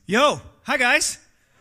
Yo, hi guys.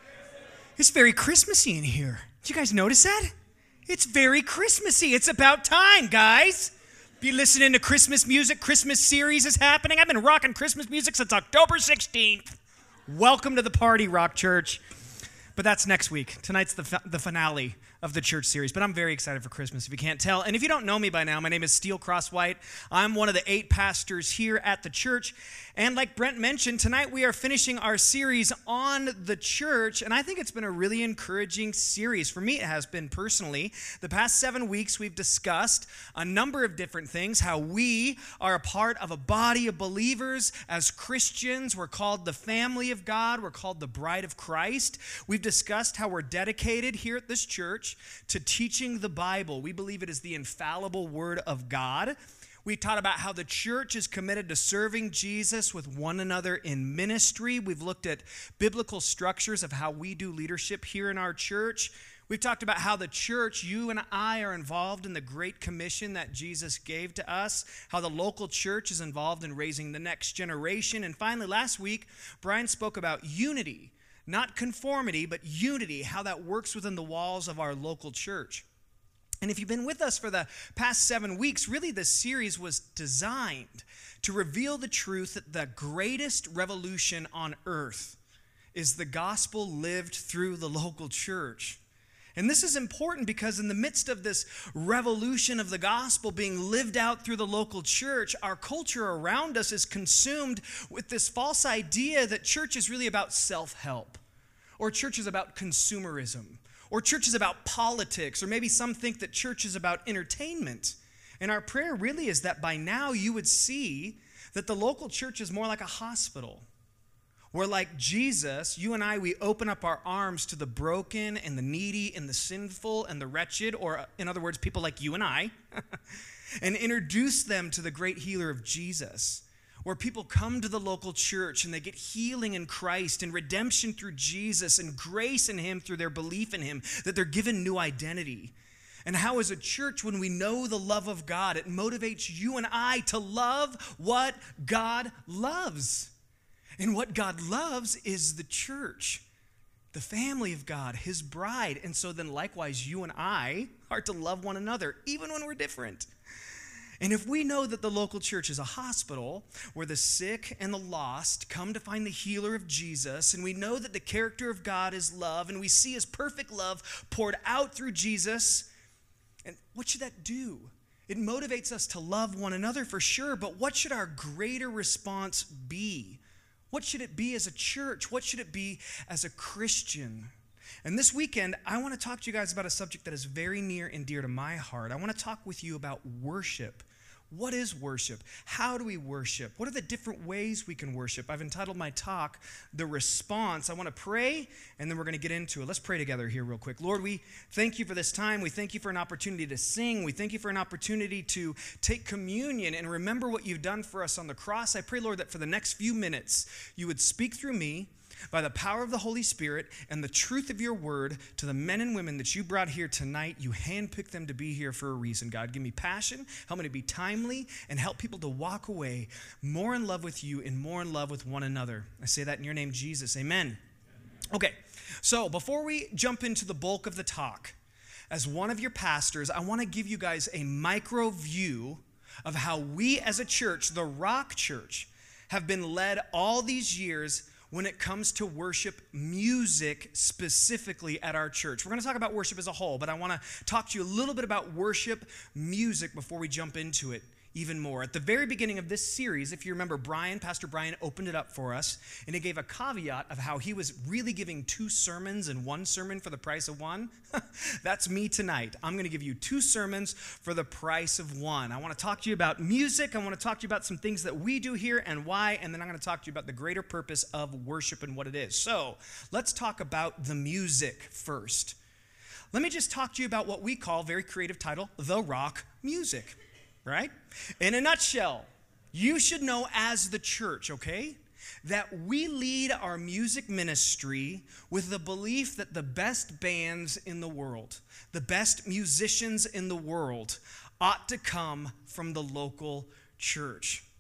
It's very Christmassy in here. Did you guys notice that? It's very Christmassy. It's about time, guys. Be listening to Christmas music. Christmas series is happening. I've been rocking Christmas music since October 16th. Welcome to the party, Rock Church. But that's next week. Tonight's the finale of the church series. But I'm very excited for Christmas, if you can't tell. And if you don't know me by now, my name is Steele Crosswhite. I'm one of the 8 pastors here at the church. And like Brent mentioned, tonight we are finishing our series on the church. And I think it's been a really encouraging series. For me, it has been personally. The past 7 weeks, we've discussed a number of different things. How we are a part of a body of believers. As Christians, we're called the family of God. We're called the bride of Christ. We've discussed how we're dedicated here at this church to teaching the Bible. We believe it is the infallible word of God. We taught about how the church is committed to serving Jesus with one another in ministry. We've looked at biblical structures of how we do leadership here in our church. We've talked about how the church, you and I, are involved in the Great Commission that Jesus gave to us, how the local church is involved in raising the next generation. And finally, last week, Brian spoke about unity. Not conformity, but unity, how that works within the walls of our local church. And if you've been with us for the past 7 weeks, really this series was designed to reveal the truth that the greatest revolution on earth is the gospel lived through the local church. And this is important because in the midst of this revolution of the gospel being lived out through the local church, our culture around us is consumed with this false idea that church is really about self-help, or church is about consumerism, or church is about politics, or maybe some think that church is about entertainment. And our prayer really is that by now you would see that the local church is more like a hospital. Where like Jesus, you and I, we open up our arms to the broken and the needy and the sinful and the wretched, or in other words, people like you and I, and introduce them to the great healer of Jesus. Where people come to the local church and they get healing in Christ and redemption through Jesus and grace in Him through their belief in Him, that they're given new identity. And how as a church, when we know the love of God, it motivates you and I to love what God loves. And what God loves is the church, the family of God, His bride. And so then likewise, you and I are to love one another, even when we're different. And if we know that the local church is a hospital where the sick and the lost come to find the healer of Jesus, and we know that the character of God is love, and we see His perfect love poured out through Jesus, and what should that do? It motivates us to love one another for sure, but what should our greater response be? What should it be as a church? What should it be as a Christian? And this weekend, I want to talk to you guys about a subject that is very near and dear to my heart. I want to talk with you about worship. What is worship? How do we worship? What are the different ways we can worship? I've entitled my talk, The Response. I want to pray, and then we're going to get into it. Let's pray together here real quick. Lord, we thank you for this time. We thank you for an opportunity to sing. We thank you for an opportunity to take communion and remember what you've done for us on the cross. I pray, Lord, that for the next few minutes, you would speak through me by the power of the Holy Spirit and the truth of your word to the men and women that you brought here tonight. You handpicked them to be here for a reason, God. Give me passion, help me to be timely, and help people to walk away more in love with you and more in love with one another. I say that in your name, Jesus. Amen. Okay, so before we jump into the bulk of the talk, as one of your pastors, I want to give you guys a micro view of how we as a church, the Rock Church, have been led all these years when it comes to worship music specifically at our church. We're going to talk about worship as a whole, but I want to talk to you a little bit about worship music before we jump into it even more. At the very beginning of this series, if you remember, Pastor Brian opened it up for us, and he gave a caveat of how he was really giving 2 sermons and 1 sermon for the price of 1. That's me tonight. I'm going to give you 2 sermons for the price of 1. I want to talk to you about music. I want to talk to you about some things that we do here and why, and then I'm going to talk to you about the greater purpose of worship and what it is. So let's talk about the music first. Let me just talk to you about what we call, very creative title, the rock music. Right? In a nutshell, you should know as the church, okay, that we lead our music ministry with the belief that the best bands in the world, the best musicians in the world ought to come from the local church.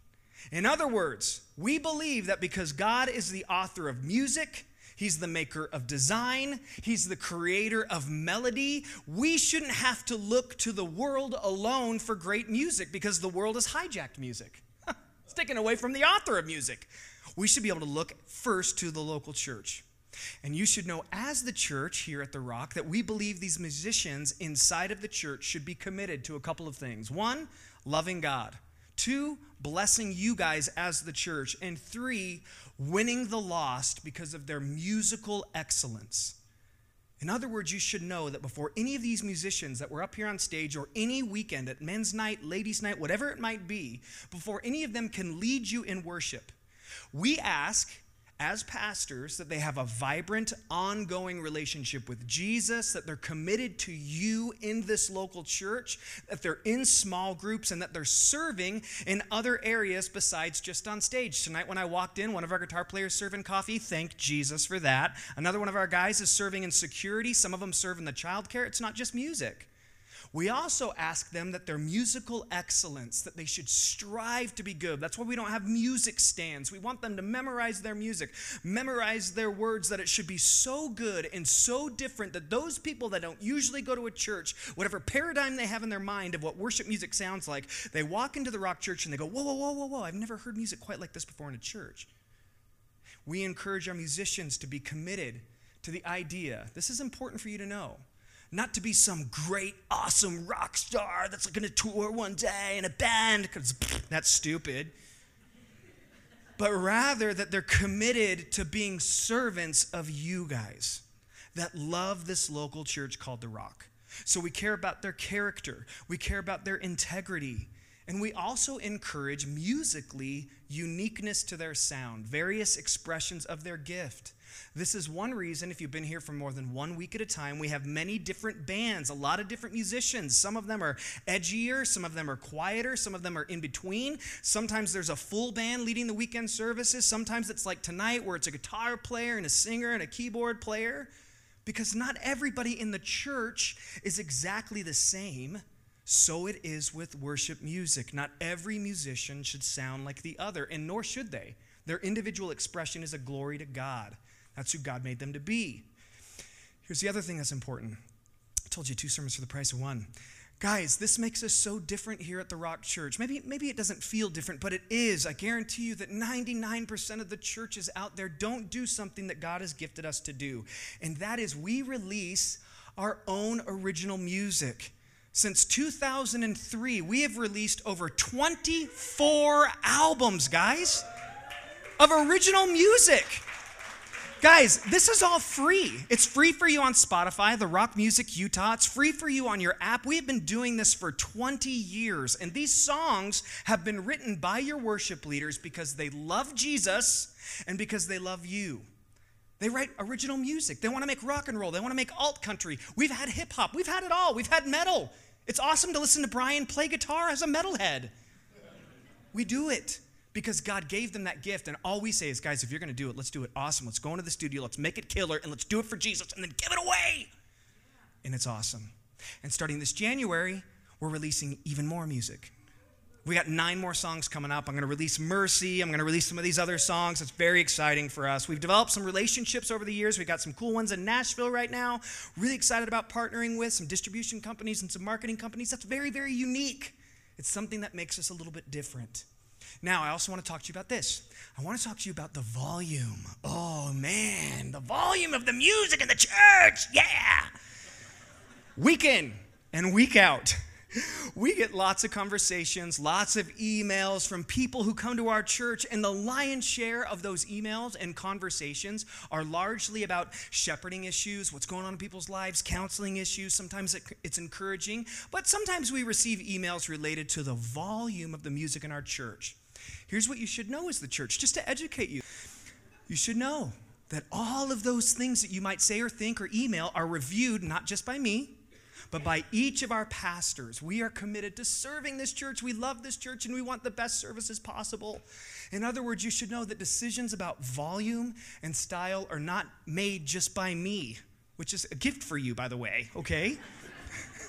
In other words, we believe that because God is the author of music, He's the maker of design, He's the creator of melody, we shouldn't have to look to the world alone for great music because the world has hijacked music. It's taken away from the author of music. We should be able to look first to the local church. And you should know as the church here at The Rock that we believe these musicians inside of the church should be committed to a couple of things. 1, loving God. 2, blessing you guys as the church. And 3, winning the lost because of their musical excellence. In other words, you should know that before any of these musicians that were up here on stage or any weekend at men's night, ladies' night, whatever it might be, before any of them can lead you in worship, we ask as pastors that they have a vibrant, ongoing relationship with Jesus, that they're committed to you in this local church, that they're in small groups, and that they're serving in other areas besides just on stage. Tonight when I walked in, one of our guitar players serving coffee. Thank Jesus for that. Another one of our guys is serving in security. Some of them serve in the childcare. It's not just music. We also ask them that their musical excellence, that they should strive to be good. That's why we don't have music stands. We want them to memorize their music, memorize their words, that it should be so good and so different that those people that don't usually go to a church, whatever paradigm they have in their mind of what worship music sounds like, they walk into the Rock Church and they go, whoa, whoa, whoa, whoa, whoa, I've never heard music quite like this before in a church. We encourage our musicians to be committed to the idea, this is important for you to know, not to be some great, awesome rock star that's going to tour one day in a band, because that's stupid. But rather that they're committed to being servants of you guys that love this local church called The Rock. So we care about their character. We care about their integrity. And we also encourage musically uniqueness to their sound, various expressions of their gift. This is one reason, if you've been here for more than 1 week at a time, we have many different bands, a lot of different musicians. Some of them are edgier, some of them are quieter, some of them are in between. Sometimes there's a full band leading the weekend services. Sometimes it's like tonight where it's a guitar player and a singer and a keyboard player. Because not everybody in the church is exactly the same. So it is with worship music. Not every musician should sound like the other, and nor should they. Their individual expression is a glory to God. That's who God made them to be. Here's the other thing that's important. I told you 2 sermons for the price of 1. Guys, this makes us so different here at the Rock Church. Maybe it doesn't feel different, but it is. I guarantee you that 99% of the churches out there don't do something that God has gifted us to do. And that is we release our own original music. Since 2003, we have released over 24 albums, guys, of original music. Guys, this is all free. It's free for you on Spotify, The Rock Music Utah. It's free for you on your app. We have been doing this for 20 years, and these songs have been written by your worship leaders because they love Jesus and because they love you. They write original music. They want to make rock and roll. They want to make alt country. We've had hip hop. We've had it all. We've had metal. It's awesome to listen to Brian play guitar as a metalhead. We do it because God gave them that gift, and all we say is, guys, if you're going to do it, let's do it awesome. Let's go into the studio, let's make it killer, and let's do it for Jesus, and then give it away. And it's awesome. And starting this January, we're releasing even more music. We got 9 more songs coming up. I'm going to release Mercy. I'm going to release some of these other songs. It's very exciting for us. We've developed some relationships over the years. We've got some cool ones in Nashville right now. Really excited about partnering with some distribution companies and some marketing companies. That's very, very unique. It's something that makes us a little bit different. Now, I also want to talk to you about this. I want to talk to you about the volume. Oh, man, the volume of the music in the church. Yeah. Week in and week out, we get lots of conversations, lots of emails from people who come to our church, and the lion's share of those emails and conversations are largely about shepherding issues, what's going on in people's lives, counseling issues. Sometimes it's encouraging, but sometimes we receive emails related to the volume of the music in our church. Here's what you should know as the church, just to educate you. You should know that all of those things that you might say or think or email are reviewed not just by me, but by each of our pastors. We are committed to serving this church. We love this church, and we want the best services possible. In other words, you should know that decisions about volume and style are not made just by me, which is a gift for you, by the way, okay?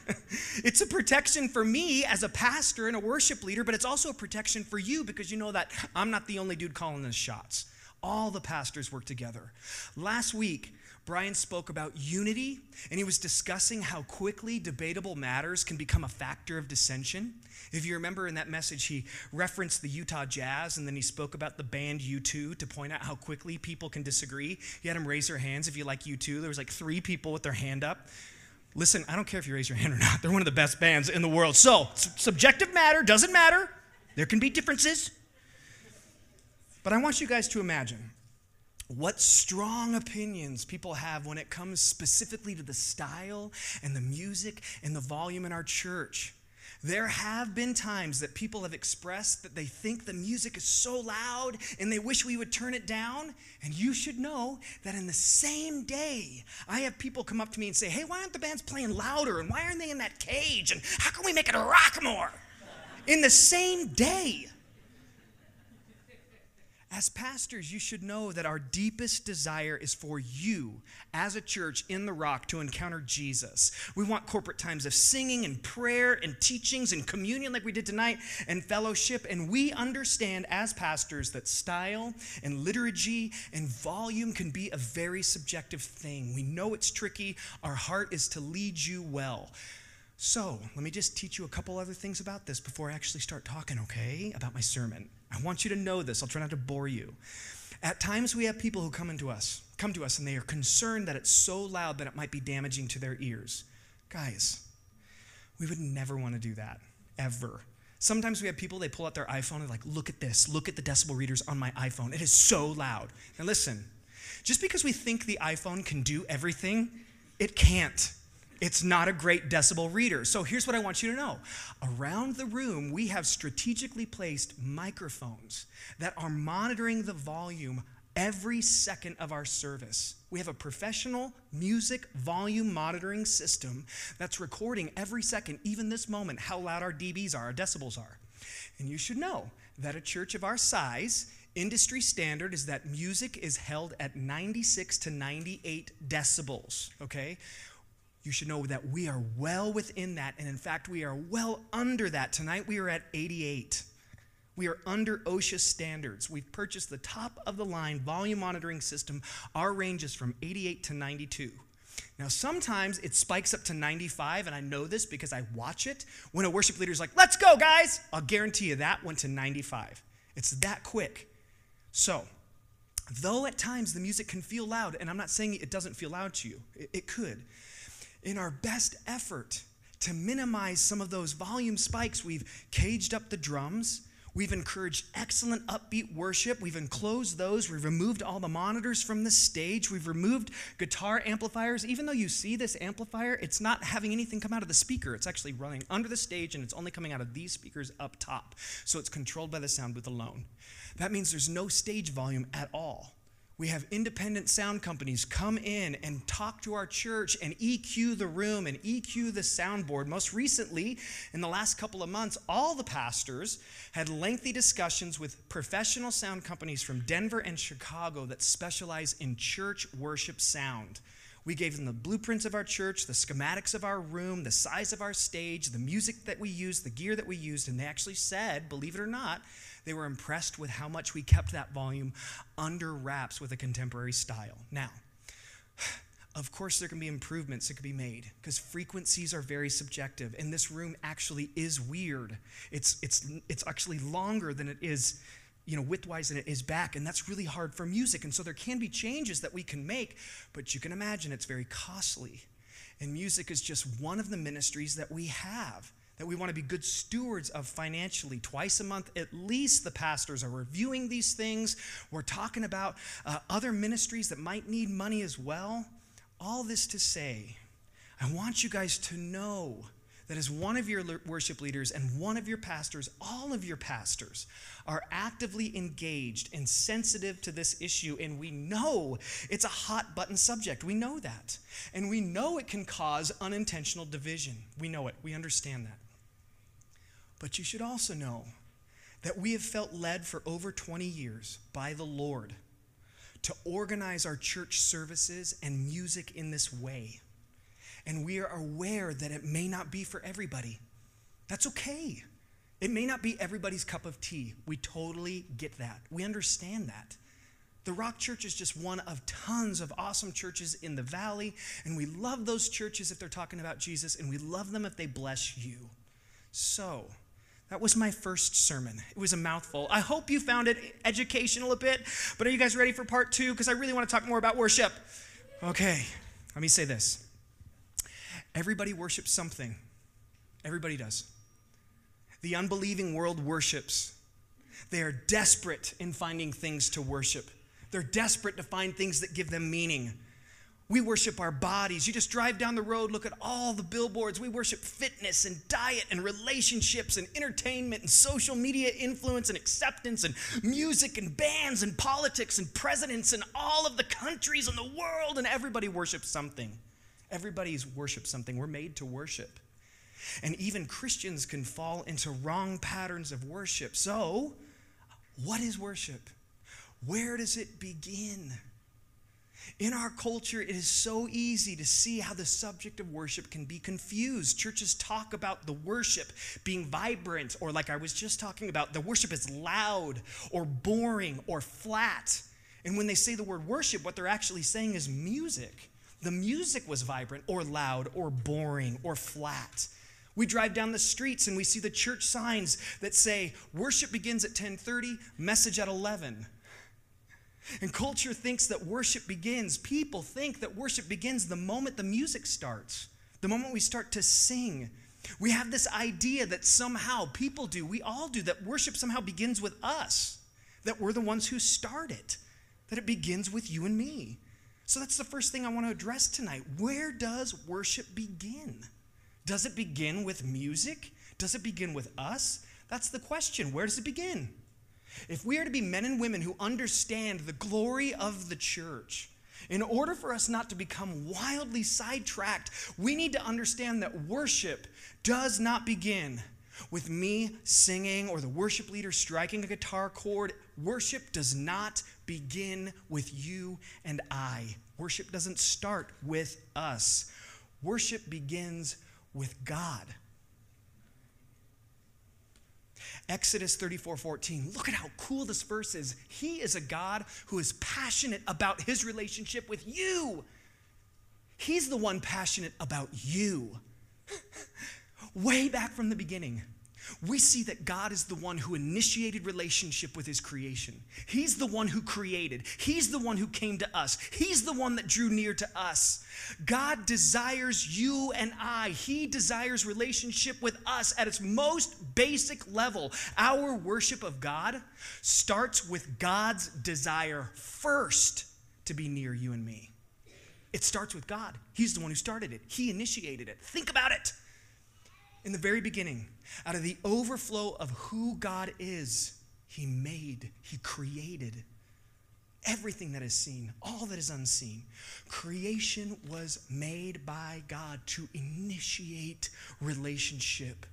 It's a protection for me as a pastor and a worship leader, but it's also a protection for you because you know that I'm not the only dude calling the shots. All the pastors work together. Last week, Brian spoke about unity, and he was discussing how quickly debatable matters can become a factor of dissension. If you remember in that message, he referenced the Utah Jazz, and then he spoke about the band U2 to point out how quickly people can disagree. He had them raise their hands if you like U2. There was like 3 people with their hand up. Listen, I don't care if you raise your hand or not. They're one of the best bands in the world. So, subjective matter doesn't matter. There can be differences. But I want you guys to imagine what strong opinions people have when it comes specifically to the style and the music and the volume in our church. There have been times that people have expressed that they think the music is so loud and they wish we would turn it down. And you should know that in the same day, I have people come up to me and say, hey, why aren't the bands playing louder? And why aren't they in that cage? And how can we make it rock more? In the same day. As pastors, you should know that our deepest desire is for you as a church in the Rock to encounter Jesus. We want corporate times of singing and prayer and teachings and communion like we did tonight and fellowship. And we understand as pastors that style and liturgy and volume can be a very subjective thing. We know it's tricky. Our heart is to lead you well. So let me just teach you a couple other things about this before I actually start talking, okay, about my sermon. I want you to know this. I'll try not to bore you. At times we have people who come to us and they are concerned that it's so loud that it might be damaging to their ears. Guys, we would never want to do that, ever. Sometimes we have people, they pull out their iPhone and like, look at this. Look at the decibel readers on my iPhone. It is so loud. Now listen, just because we think the iPhone can do everything, it can't. It's not a great decibel reader. So here's what I want you to know. Around the room, we have strategically placed microphones that are monitoring the volume every second of our service. We have a professional music volume monitoring system that's recording every second, even this moment, how loud our dBs are, our decibels are. And you should know that a church of our size, industry standard is that music is held at 96 to 98 decibels, okay? You should know that we are well within that, and in fact, we are well under that. Tonight, we are at 88. We are under OSHA standards. We've purchased the top-of-the-line volume monitoring system. Our range is from 88 to 92. Now, sometimes it spikes up to 95, and I know this because I watch it. When a worship leader is like, let's go, guys, I'll guarantee you that went to 95. It's that quick. So, though at times the music can feel loud, and I'm not saying it doesn't feel loud to you. It could. In our best effort to minimize some of those volume spikes, we've caged up the drums. We've encouraged excellent upbeat worship. We've enclosed those. We've removed all the monitors from the stage. We've removed guitar amplifiers. Even though you see this amplifier, it's not having anything come out of the speaker. It's actually running under the stage, and it's only coming out of these speakers up top. So it's controlled by the sound booth alone. That means there's no stage volume at all. We have independent sound companies come in and talk to our church and EQ the room and EQ the soundboard. Most recently, in the last couple of months, all the pastors had lengthy discussions with professional sound companies from Denver and Chicago that specialize in church worship sound. We gave them the blueprints of our church, the schematics of our room, the size of our stage, the music that we used, the gear that we used, and they actually said, believe it or not, they were impressed with how much we kept that volume under wraps with a contemporary style. Now, of course, there can be improvements that can be made because frequencies are very subjective, and this room actually is weird. It's actually longer than it is, width-wise than it is back, and that's really hard for music. And so there can be changes that we can make, but you can imagine it's very costly. And music is just one of the ministries that we have, that we want to be good stewards of financially. Twice a month, at least, the pastors are reviewing these things. We're talking about other ministries that might need money as well. All this to say, I want you guys to know that as one of your worship leaders and one of your pastors, all of your pastors are actively engaged and sensitive to this issue, and we know it's a hot button subject. We know that. And we know it can cause unintentional division. We know it. We understand that. But you should also know that we have felt led for over 20 years by the Lord to organize our church services and music in this way. And we are aware that it may not be for everybody. That's okay. It may not be everybody's cup of tea. We totally get that. We understand that. The Rock Church is just one of tons of awesome churches in the valley, and we love those churches if they're talking about Jesus, and we love them if they bless you. So, that was my first sermon. It was a mouthful. I hope you found it educational a bit, but are you guys ready for part 2? Because I really want to talk more about worship. Okay, let me say this. Everybody worships something. Everybody does. The unbelieving world worships. They are desperate in finding things to worship. They're desperate to find things that give them meaning. We worship our bodies. You just drive down the road, look at all the billboards. We worship fitness and diet and relationships and entertainment and social media influence and acceptance and music and bands and politics and presidents and all of the countries in the world, and everybody worships something. Everybody's worships something. We're made to worship. And even Christians can fall into wrong patterns of worship. So, what is worship? Where does it begin? In our culture, it is so easy to see how the subject of worship can be confused. Churches talk about the worship being vibrant, or like I was just talking about, the worship is loud or boring or flat. And when they say the word worship, what they're actually saying is music. The music was vibrant or loud or boring or flat. We drive down the streets and we see the church signs that say, worship begins at 10:30, message at 11. And culture thinks that worship begins, people think that worship begins the moment the music starts, the moment we start to sing. We have this idea that somehow people do, we all do, that worship somehow begins with us, that we're the ones who start it, that it begins with you and me. So that's the first thing I want to address tonight. Where does worship begin? Does it begin with music? Does it begin with us? That's the question. Where does it begin? If we are to be men and women who understand the glory of the church, in order for us not to become wildly sidetracked, we need to understand that worship does not begin with me singing or the worship leader striking a guitar chord. Worship does not begin with you and I. Worship doesn't start with us. Worship begins with God. Exodus 34:14. Look at how cool this verse is. He is a God who is passionate about his relationship with you. He's the one passionate about you. Way back from the beginning, we see that God is the one who initiated relationship with his creation. He's the one who created. He's the one who came to us. He's the one that drew near to us. God desires you and I. He desires relationship with us at its most basic level. Our worship of God starts with God's desire first to be near you and me. It starts with God. He's the one who started it. He initiated it. Think about it. In the very beginning, out of the overflow of who God is, he created everything that is seen, all that is unseen. Creation was made by God to initiate relationship.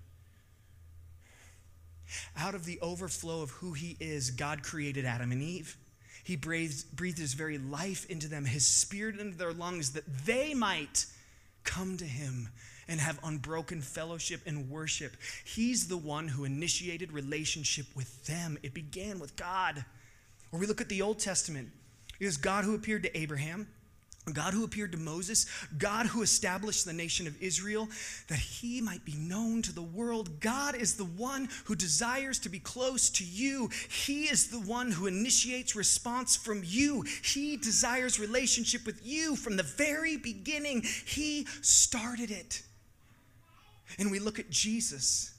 Out of the overflow of who he is, God created Adam and Eve. He breathed his very life into them, his spirit into their lungs, that they might come to him and have unbroken fellowship and worship. He's the one who initiated relationship with them. It began with God. Or we look at the Old Testament. It was God who appeared to Abraham, God who appeared to Moses, God who established the nation of Israel, that he might be known to the world. God is the one who desires to be close to you. He is the one who initiates response from you. He desires relationship with you from the very beginning. He started it. And we look at Jesus,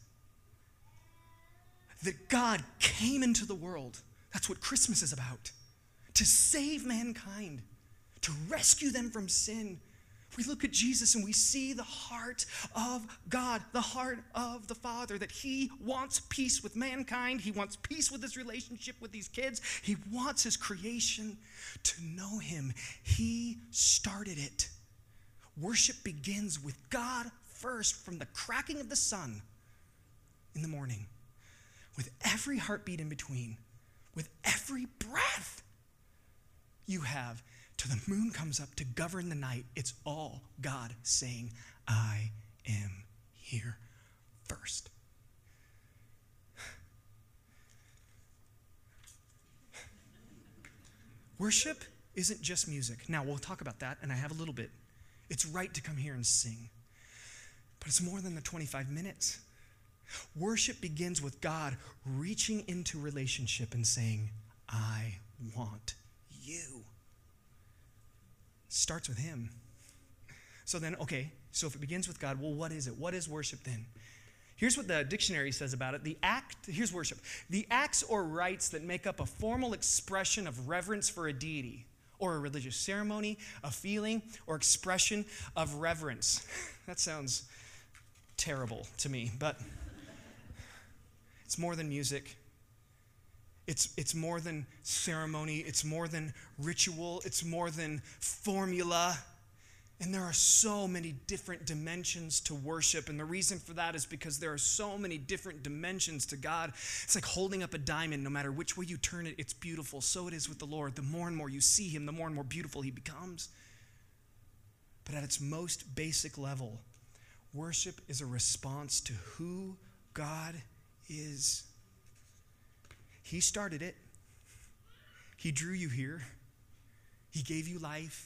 that God came into the world. That's what Christmas is about. To save mankind, to rescue them from sin. We look at Jesus and we see the heart of God, the heart of the Father, that he wants peace with mankind. He wants peace with his relationship with these kids. He wants his creation to know him. He started it. Worship begins with God first, from the cracking of the sun in the morning, with every heartbeat in between, with every breath you have, till the moon comes up to govern the night. It's all God saying, I am here first. Worship isn't just music. Now, we'll talk about that, and I have a little bit. It's right to come here and sing. But it's more than the 25 minutes. Worship begins with God reaching into relationship and saying, I want you. Starts with him. So then, okay, so if it begins with God, well, what is it? What is worship then? Here's what the dictionary says about it. Here's worship. The acts or rites that make up a formal expression of reverence for a deity, or a religious ceremony, a feeling, or expression of reverence. That sounds terrible to me, but it's more than music. It's more than ceremony. It's more than ritual. It's more than formula. And there are so many different dimensions to worship. And the reason for that is because there are so many different dimensions to God. It's like holding up a diamond. No matter which way you turn it, it's beautiful. So it is with the Lord. The more and more you see him, the more and more beautiful he becomes. But at its most basic level, worship is a response to who God is. He started it. He drew you here. He gave you life.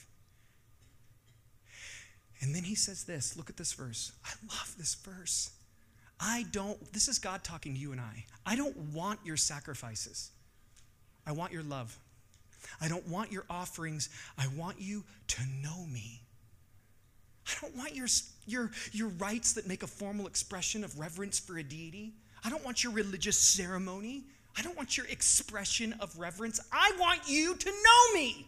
And then he says this, look at this verse. I love this verse. This is God talking to you and I don't want your sacrifices. I want your love. I don't want your offerings. I want you to know me. I don't want your rites that make a formal expression of reverence for a deity. I don't want your religious ceremony. I don't want your expression of reverence. I want you to know me.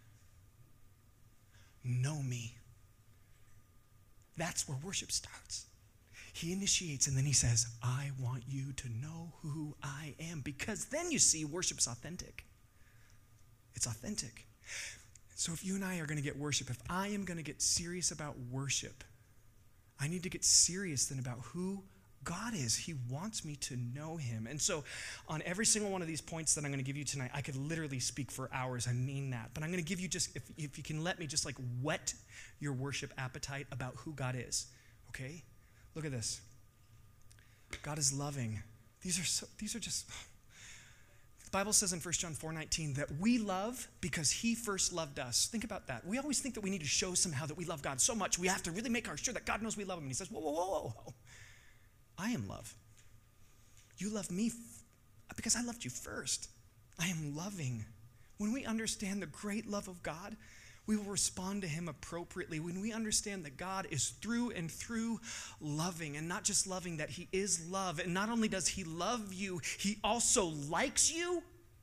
Know me. That's where worship starts. He initiates and then he says, I want you to know who I am. Because then you see worship's authentic. It's authentic. So if you and I are going to get worship, if I am going to get serious about worship, I need to get serious then about who God is. He wants me to know him. And so on every single one of these points that I'm going to give you tonight, I could literally speak for hours. I mean that. But I'm going to give you just, if you can let me just like whet your worship appetite about who God is. Okay? Look at this. God is loving. These are just, the Bible says in 1 John 4:19 that we love because he first loved us. Think about that. We always think that we need to show somehow that we love God so much. We have to really make sure that God knows we love him. And he says, whoa, whoa, whoa, whoa. I am love. You love me because I loved you first. I am loving. When we understand the great love of God, we will respond to him appropriately. When we understand that God is through and through loving, and not just loving, that he is love. And not only does he love you, he also likes you.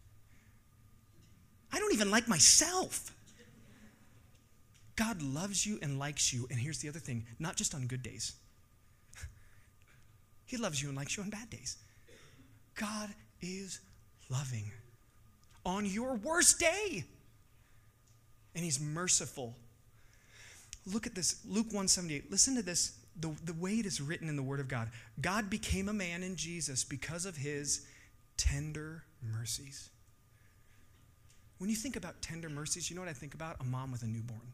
I don't even like myself. God loves you and likes you. And here's the other thing, not just on good days. He loves you and likes you on bad days. God is loving on your worst day. And he's merciful. Look at this, Luke 1:78. Listen to this, the way it is written in the Word of God. God became a man in Jesus because of his tender mercies. When you think about tender mercies, you know what I think about? A mom with a newborn.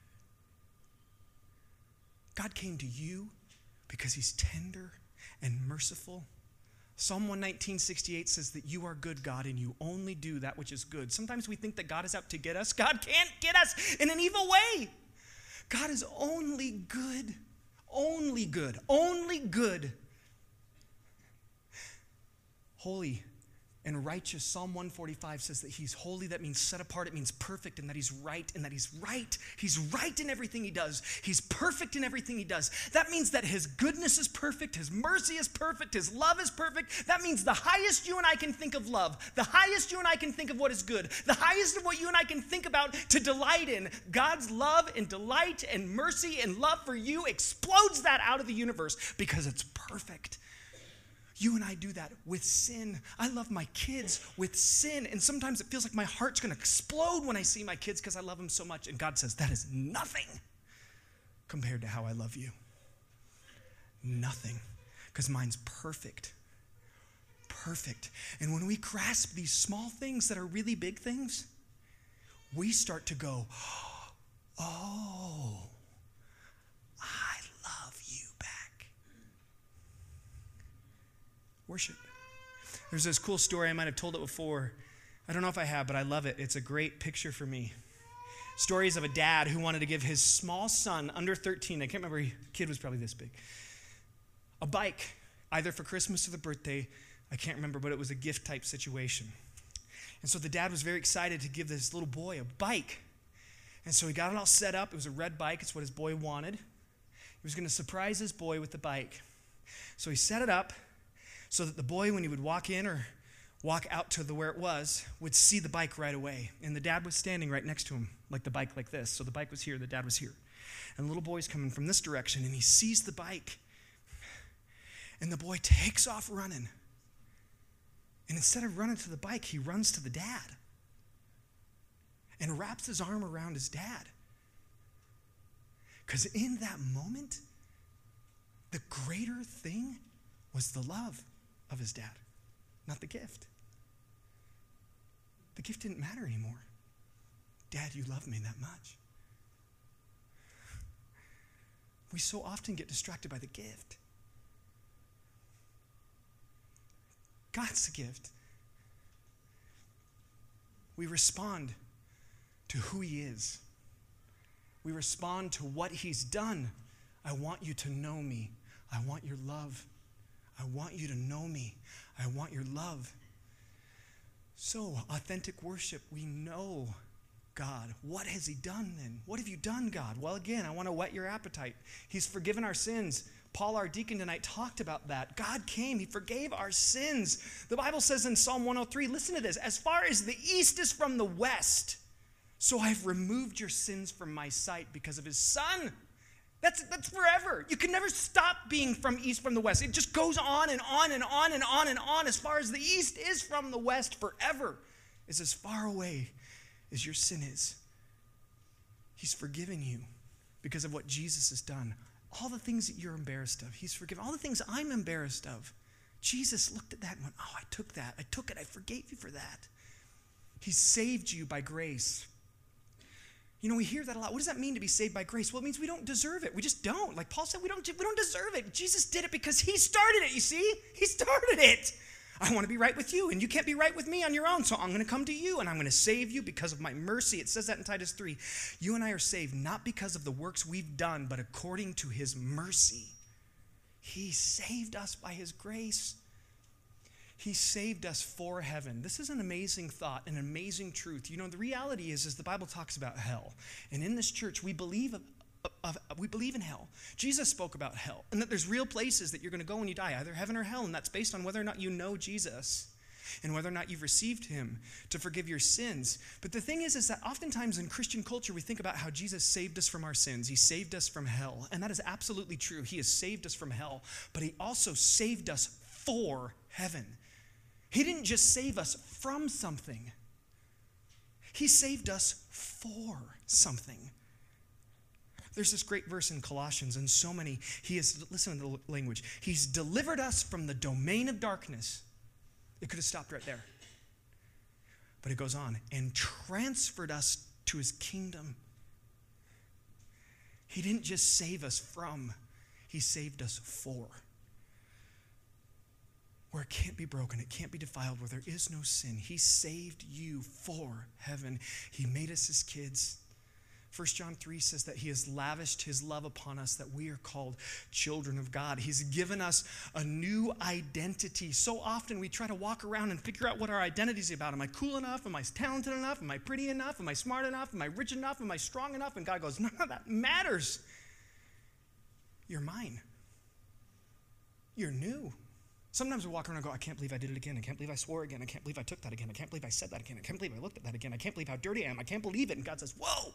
God came to you because he's tender and merciful. Psalm 119:68 says that you are good, God, and you only do that which is good. Sometimes we think that God is out to get us. God can't get us in an evil way. God is only good, only good, only good. Holy and righteous. Psalm 145 says that he's holy. That means set apart. It means perfect, and that he's right, and that he's right. He's right in everything he does. He's perfect in everything he does. That means that his goodness is perfect. His mercy is perfect. His love is perfect. That means the highest you and I can think of love, the highest you and I can think of what is good, the highest of what you and I can think about to delight in, God's love and delight and mercy and love for you explodes that out of the universe because it's perfect. You and I do that with sin. I love my kids with sin, and sometimes it feels like my heart's going to explode when I see my kids because I love them so much, and God says, that is nothing compared to how I love you. Nothing, because mine's perfect. Perfect. And when we grasp these small things that are really big things, we start to go, oh, I love you back. Worship. There's this cool story. I might have told it before. I don't know if I have, but I love it. It's a great picture for me. Stories of a dad who wanted to give his small son, under 13, I can't remember, the kid was probably this big, a bike, either for Christmas or the birthday. I can't remember, but it was a gift type situation. And so the dad was very excited to give this little boy a bike. And so he got it all set up. It was a red bike. It's what his boy wanted. He was going to surprise his boy with the bike. So he set it up so that the boy, when he would walk in or walk out to where it was, would see the bike right away. And the dad was standing right next to him, like the bike like this. So the bike was here, the dad was here. And the little boy's coming from this direction, and he sees the bike. And the boy takes off running. And instead of running to the bike, he runs to the dad and wraps his arm around his dad. Because in that moment, the greater thing was the love of his dad, not the gift. The gift didn't matter anymore. Dad, you love me that much. We so often get distracted by the gift. God's the gift. We respond to who he is. We respond to what he's done. I want you to know me. I want your love. I want you to know me. I want your love. So, authentic worship, we know God. What has he done then? What have you done, God? Well, again, I want to whet your appetite. He's forgiven our sins. Paul, our deacon tonight, talked about that. God came. He forgave our sins. The Bible says in Psalm 103, listen to this, as far as the east is from the west, so I've removed your sins from my sight because of his Son. That's forever. You can never stop being from east from the west. It just goes on and on and on and on and on. As far as the east is from the west, forever is as far away as your sin is. He's forgiven you because of what Jesus has done. All the things that you're embarrassed of, he's forgiven. All the things I'm embarrassed of, Jesus looked at that and went, oh, I took that. I took it. I forgave you for that. He saved you by grace. You know, we hear that a lot. What does that mean to be saved by grace? Well, it means we don't deserve it. We just don't. Like Paul said, we don't deserve it. Jesus did it because he started it, you see? He started it. I want to be right with you, and you can't be right with me on your own, so I'm going to come to you, and I'm going to save you because of my mercy. It says that in Titus 3. You and I are saved not because of the works we've done, but according to his mercy. He saved us by his grace. He saved us for heaven. This is an amazing thought, an amazing truth. You know, the reality is the Bible talks about hell, and in this church, we believe in hell. Jesus spoke about hell, and that there's real places that you're going to go when you die, either heaven or hell, and that's based on whether or not you know Jesus and whether or not you've received him to forgive your sins. But the thing is that oftentimes in Christian culture, we think about how Jesus saved us from our sins. He saved us from hell, and that is absolutely true. He has saved us from hell, but he also saved us for heaven. He didn't just save us from something. He saved us for something. There's this great verse in Colossians, and so many, listen to the language. He's delivered us from the domain of darkness. It could have stopped right there. But it goes on, and transferred us to his kingdom. He didn't just save us from, he saved us for. Where it can't be broken, it can't be defiled, where there is no sin. He saved you for heaven. He made us his kids. 1 John 3 says that he has lavished his love upon us, that we are called children of God. He's given us a new identity. So often we try to walk around and figure out what our identity is about. Am I cool enough? Am I talented enough? Am I pretty enough? Am I smart enough? Am I rich enough? Am I strong enough? And God goes, none of that matters. You're mine. You're new. Sometimes we walk around and go, I can't believe I did it again. I can't believe I swore again. I can't believe I took that again. I can't believe I said that again. I can't believe I looked at that again. I can't believe how dirty I am. I can't believe it. And God says, whoa.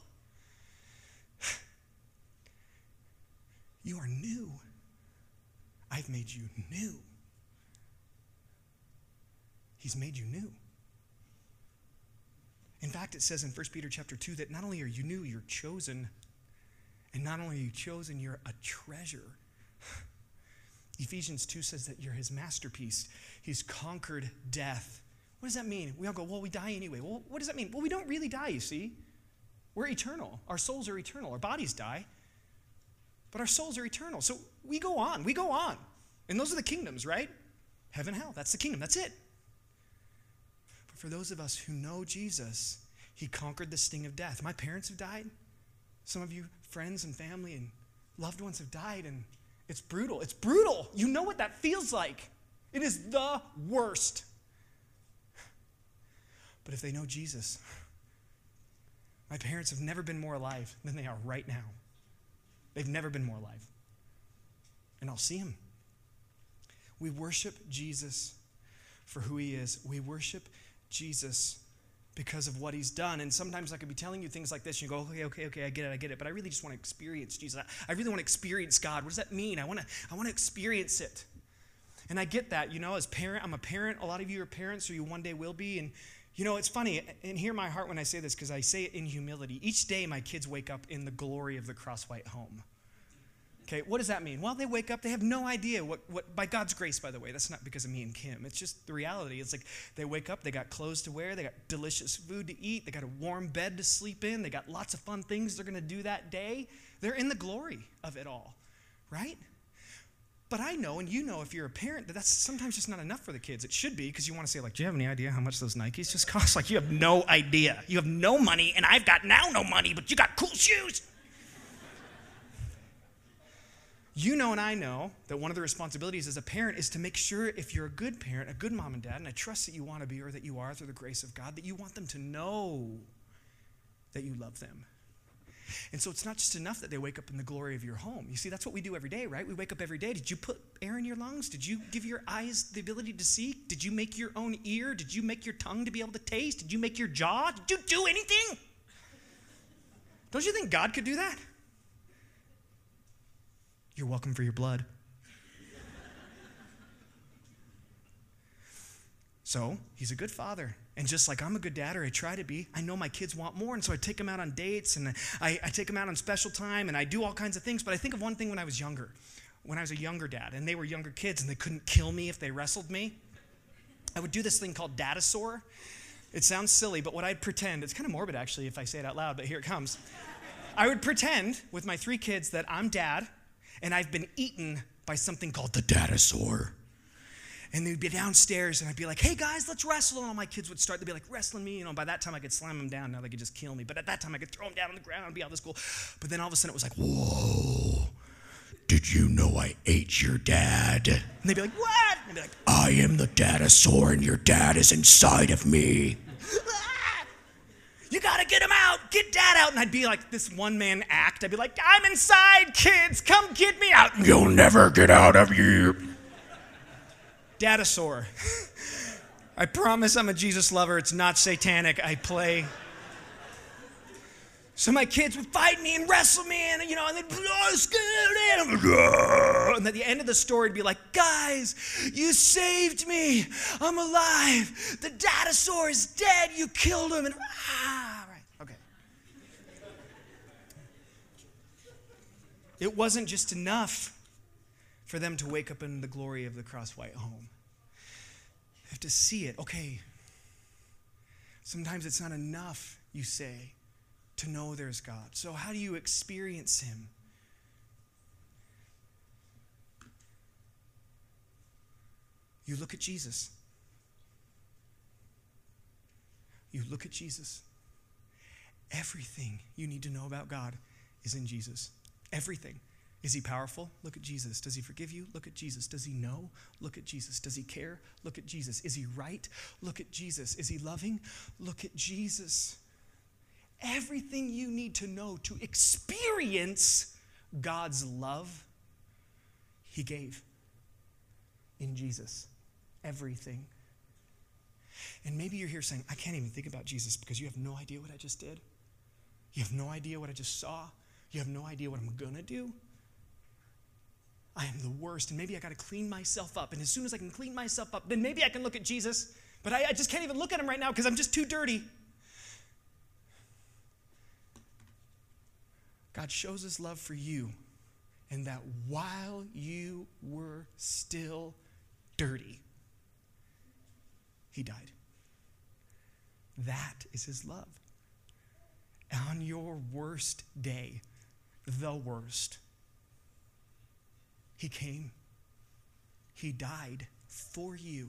You are new. I've made you new. He's made you new. In fact, it says in 1 Peter chapter 2 that not only are you new, you're chosen. And not only are you chosen, you're a treasure. Ephesians 2 says that you're his masterpiece. He's conquered death. What does that mean? We all go, well, we die anyway. Well, what does that mean? Well, we don't really die, you see. We're eternal. Our souls are eternal. Our bodies die, but our souls are eternal. So we go on. We go on. And those are the kingdoms, right? Heaven, hell. That's the kingdom. That's it. But for those of us who know Jesus, he conquered the sting of death. My parents have died. Some of you, friends and family and loved ones have died, and it's brutal. It's brutal. You know what that feels like. It is the worst. But if they know Jesus, my parents have never been more alive than they are right now. They've never been more alive. And I'll see him. We worship Jesus for who he is. We worship Jesus because of what he's done. And sometimes I could be telling you things like this, and you go, okay, I get it. But I really just want to experience Jesus. I really want to experience God. What does that mean? I want to experience it. And I get that, as parent, I'm a parent. A lot of you are parents, or you one day will be. And it's funny, and hear my heart when I say this, because I say it in humility. Each day my kids wake up in the glory of the Crosswhite home. Okay, what does that mean? Well, they wake up, they have no idea what by God's grace, by the way. That's not because of me and Kim. It's just the reality. It's like they wake up, they got clothes to wear, they got delicious food to eat, they got a warm bed to sleep in, they got lots of fun things they're going to do that day. They're in the glory of it all, right? But I know, and you know if you're a parent, that that's sometimes just not enough for the kids. It should be, because you want to say, like, do you have any idea how much those Nikes just cost? Like, you have no idea. You have no money, and I've got now no money, but you got cool shoes. You know and I know that one of the responsibilities as a parent is to make sure, if you're a good parent, a good mom and dad, and I trust that you want to be, or that you are through the grace of God, that you want them to know that you love them. And so it's not just enough that they wake up in the glory of your home. You see, that's what we do every day, right? We wake up every day. Did you put air in your lungs? Did you give your eyes the ability to see? Did you make your own ear? Did you make your tongue to be able to taste? Did you make your jaw? Did you do anything? Don't you think God could do that? You're welcome for your blood. So, he's a good father. And just like I'm a good dad, or I try to be, I know my kids want more, and so I take them out on dates, and I take them out on special time, and I do all kinds of things. But I think of one thing when I was younger, when I was a younger dad, and they were younger kids, and they couldn't kill me if they wrestled me. I would do this thing called datasaur. It sounds silly, but what I'd pretend, it's kind of morbid actually if I say it out loud, but here it comes. I would pretend with my 3 kids that I'm dad, and I've been eaten by something called the datasaur. And they'd be downstairs, and I'd be like, hey, guys, let's wrestle. And all my kids would start. They'd be like, wrestling me. By that time, I could slam them down. Now they could just kill me. But at that time, I could throw them down on the ground and be all this cool. But then all of a sudden, it was like, whoa, did you know I ate your dad? And they'd be like, what? And I'd be like, I am the datasaur, and your dad is inside of me. You got to get him out. Get dad out. And I'd be like this one-man act. I'd be like, I'm inside, kids. Come get me out. You'll never get out of here. Datasaur. I promise I'm a Jesus lover. It's not satanic. I play. So my kids would fight me and wrestle me, and they'd and at the end of the story, it'd be like, guys, you saved me. I'm alive. The datasaur is dead. You killed him. And right. Okay. It wasn't just enough for them to wake up in the glory of the Crosswhite home. They have to see it. Okay. Sometimes it's not enough, you say, to know there's God. So how do you experience him? You look at Jesus. You look at Jesus. Everything you need to know about God is in Jesus. Everything. Is he powerful? Look at Jesus. Does he forgive you? Look at Jesus. Does he know? Look at Jesus. Does he care? Look at Jesus. Is he right? Look at Jesus. Is he loving? Look at Jesus. Everything you need to know to experience God's love, he gave in Jesus. Everything. And maybe you're here saying, I can't even think about Jesus because you have no idea what I just did. You have no idea what I just saw. You have no idea what I'm going to do. I am the worst, and maybe I got to clean myself up. And as soon as I can clean myself up, then maybe I can look at Jesus. But I just can't even look at him right now because I'm just too dirty. God shows his love for you, and that while you were still dirty, he died. That is his love. On your worst day, the worst, he came. He died for you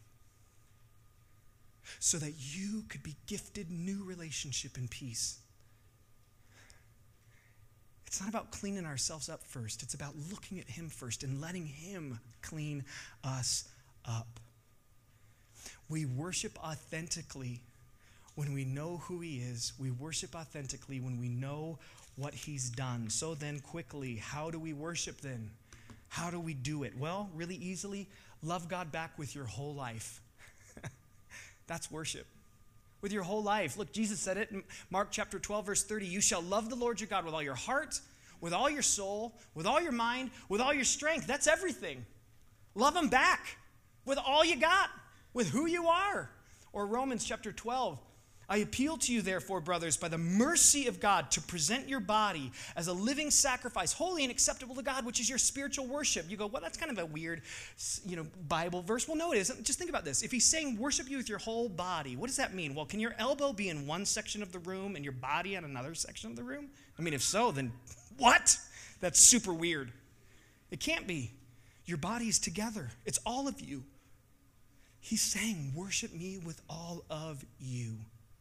so that you could be gifted new relationship and peace. It's not about cleaning ourselves up first. It's about looking at him first and letting him clean us up. We worship authentically when we know who he is. We worship authentically when we know what he's done. So then quickly, how do we worship then? How do we do it? Well, really easily, love God back with your whole life. That's worship. With your whole life. Look, Jesus said it in Mark chapter 12, verse 30. You shall love the Lord your God with all your heart, with all your soul, with all your mind, with all your strength. That's everything. Love him back with all you got, with who you are. Or Romans chapter 12. I appeal to you, therefore, brothers, by the mercy of God, to present your body as a living sacrifice, holy and acceptable to God, which is your spiritual worship. You go, well, that's kind of a weird, Bible verse. Well, no, it isn't. Just think about this. If he's saying worship you with your whole body, what does that mean? Well, can your elbow be in one section of the room and your body in another section of the room? I mean, if so, then what? That's super weird. It can't be. Your body's together. It's all of you. He's saying, worship me with all of you.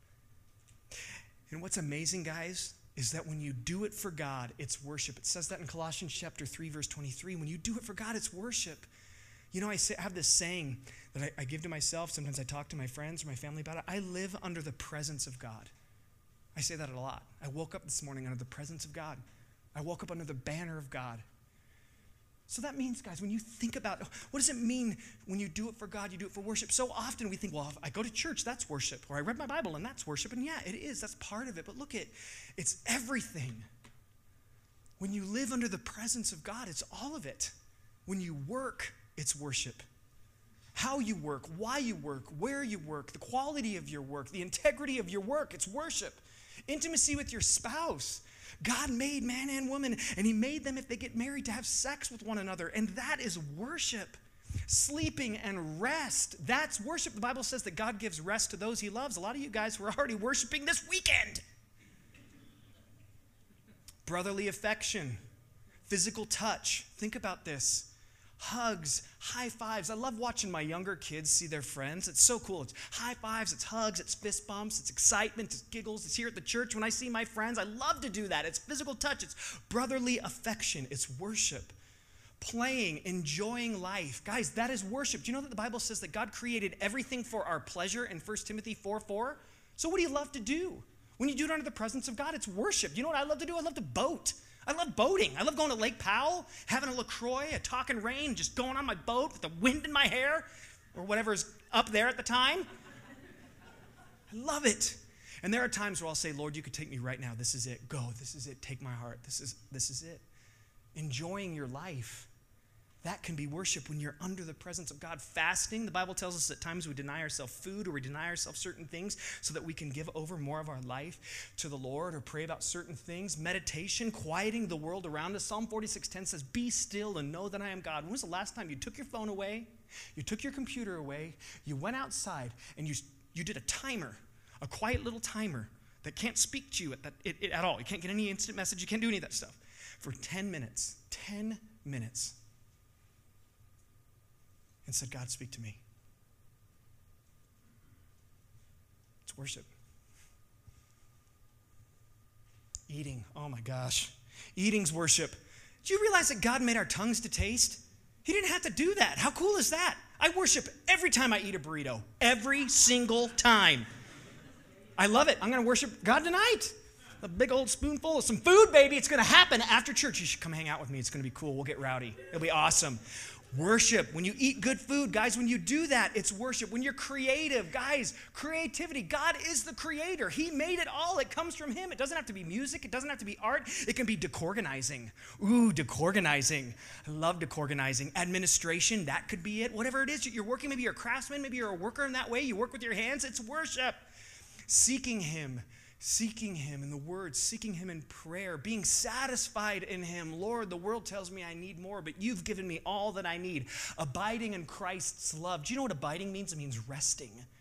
And what's amazing, guys, is that when you do it for God, it's worship. It says that in Colossians chapter 3, verse 23. When you do it for God, it's worship. I have this saying that I give to myself. Sometimes I talk to my friends or my family about it. I live under the presence of God. I say that a lot. I woke up this morning under the presence of God. I woke up under the banner of God. So that means, guys, when you think about what does it mean when you do it for God, you do it for worship? So often we think, well, if I go to church, that's worship. Or I read my Bible and that's worship. And yeah, it is. That's part of it. But look, it's everything. When you live under the presence of God, it's all of it. When you work, it's worship. How you work, why you work, where you work, the quality of your work, the integrity of your work, it's worship. Intimacy with your spouse. God made man and woman, and he made them, if they get married, to have sex with one another. And that is worship. Sleeping and rest, that's worship. The Bible says that God gives rest to those he loves. A lot of you guys were already worshiping this weekend. Brotherly affection, physical touch. Think about this. Hugs, high fives. I love watching my younger kids see their friends. It's so cool. It's high fives, it's hugs, it's fist bumps, it's excitement, it's giggles. It's here at the church when I see my friends. I love to do that. It's physical touch. It's brotherly affection. It's worship. Playing, enjoying life. Guys, that is worship. Do you know that the Bible says that God created everything for our pleasure in 1 Timothy 4:4? So what do you love to do? When you do it under the presence of God, it's worship. Do you know what I love to do? I love to boat. I love boating. I love going to Lake Powell, having a LaCroix, a talking rain, just going on my boat with the wind in my hair or whatever's up there at the time. I love it. And there are times where I'll say, Lord, you could take me right now. This is it. Go. This is it. Take my heart. This is it. Enjoying your life. That can be worship when you're under the presence of God. Fasting, the Bible tells us at times we deny ourselves food or we deny ourselves certain things so that we can give over more of our life to the Lord or pray about certain things. Meditation, quieting the world around us. Psalm 46:10 says, be still and know that I am God. When was the last time you took your phone away, you took your computer away, you went outside and you did a timer, a quiet little timer that can't speak to you at all. You can't get any instant message. You can't do any of that stuff. For 10 minutes. 10 minutes. And said, God, speak to me. It's worship. Eating, oh my gosh. Eating's worship. Do you realize that God made our tongues to taste? He didn't have to do that. How cool is that? I worship every time I eat a burrito. Every single time. I love it. I'm going to worship God tonight. A big old spoonful of some food, baby. It's going to happen after church. You should come hang out with me. It's going to be cool. We'll get rowdy. It'll be awesome. Worship. When you eat good food, guys, when you do that, it's worship. When you're creative, guys, creativity. God is the creator. He made it all. It comes from him. It doesn't have to be music. It doesn't have to be art. It can be decorganizing. Ooh, decorganizing. I love decorganizing. Administration, that could be it. Whatever it is, you're working. Maybe you're a craftsman. Maybe you're a worker in that way. You work with your hands. It's worship. Seeking him in the word, seeking him in prayer, being satisfied in him. Lord, the world tells me I need more, but you've given me all that I need. Abiding in Christ's love. Do you know what abiding means? It means resting.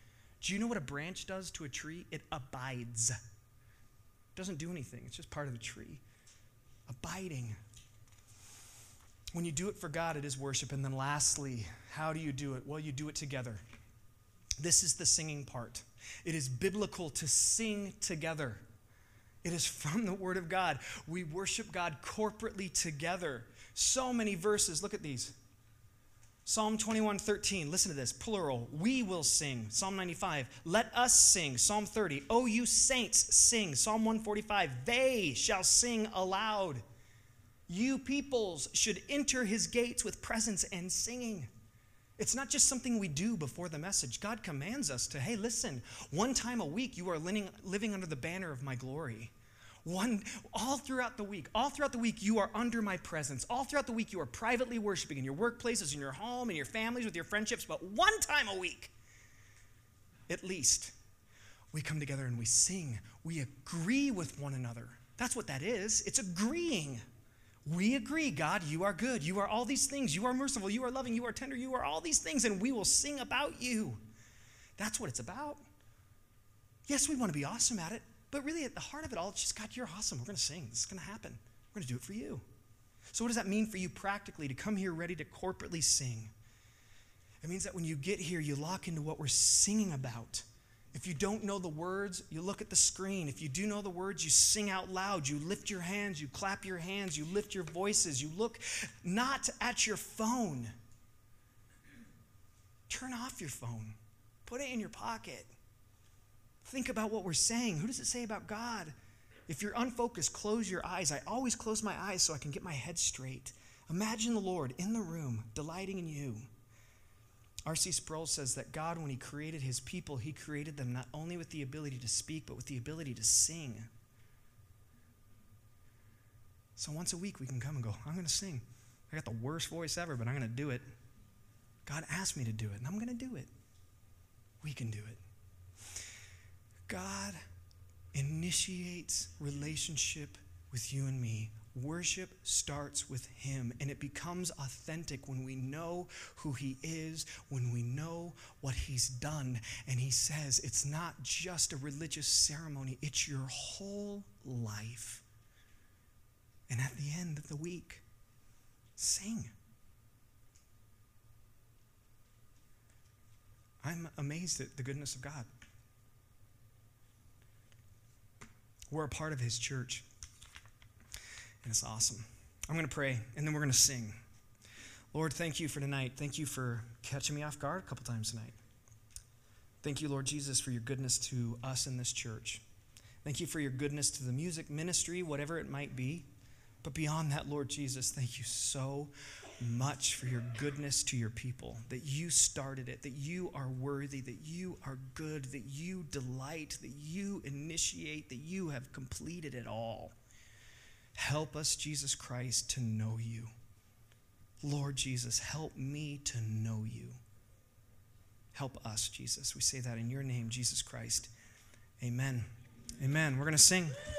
Do you know what a branch does to a tree? It abides. It doesn't do anything. It's just part of the tree. Abiding. When you do it for God, it is worship. And then lastly, how do you do it? Well, you do it together. This is the singing part. It is biblical to sing together. It is from the Word of God. We worship God corporately together. So many verses. Look at these. Psalm 21:13. Listen to this. Plural. We will sing. Psalm 95. Let us sing. Psalm 30. O you saints, sing. Psalm 145. They shall sing aloud. You peoples should enter his gates with presence and singing. It's not just something we do before the message. God commands us to, hey, listen, one time a week you are living under the banner of my glory. All throughout the week you are under my presence. All throughout the week you are privately worshiping in your workplaces, in your home, in your families, with your friendships. But one time a week, at least, we come together and we sing. We agree with one another. That's what that is. It's agreeing. We agree, God, you are good. You are all these things. You are merciful. You are loving. You are tender. You are all these things, and we will sing about you. That's what it's about. Yes, we want to be awesome at it, but really at the heart of it all, it's just, God, you're awesome. We're going to sing. This is going to happen. We're going to do it for you. So what does that mean for you practically to come here ready to corporately sing? It means that when you get here, you lock into what we're singing about. If you don't know the words, you look at the screen. If you do know the words, you sing out loud. You lift your hands. You clap your hands. You lift your voices. You look not at your phone. Turn off your phone. Put it in your pocket. Think about what we're saying. Who does it say about God? If you're unfocused, close your eyes. I always close my eyes so I can get my head straight. Imagine the Lord in the room, delighting in you. R.C. Sproul says that God, when he created his people, he created them not only with the ability to speak, but with the ability to sing. So once a week we can come and go, I'm going to sing. I got the worst voice ever, but I'm going to do it. God asked me to do it, and I'm going to do it. We can do it. God initiates relationship with you and me. Worship starts with him, and it becomes authentic when we know who he is, when we know what he's done. And he says it's not just a religious ceremony, it's your whole life. And at the end of the week, sing. I'm amazed at the goodness of God. We're a part of his church. And it's awesome. I'm going to pray, and then we're going to sing. Lord, thank you for tonight. Thank you for catching me off guard a couple times tonight. Thank you, Lord Jesus, for your goodness to us in this church. Thank you for your goodness to the music ministry, whatever it might be. But beyond that, Lord Jesus, thank you so much for your goodness to your people, that you started it, that you are worthy, that you are good, that you delight, that you initiate, that you have completed it all. Help us, Jesus Christ, to know you. Lord Jesus, help me to know you. Help us, Jesus. We say that in your name, Jesus Christ. Amen. Amen. We're going to sing.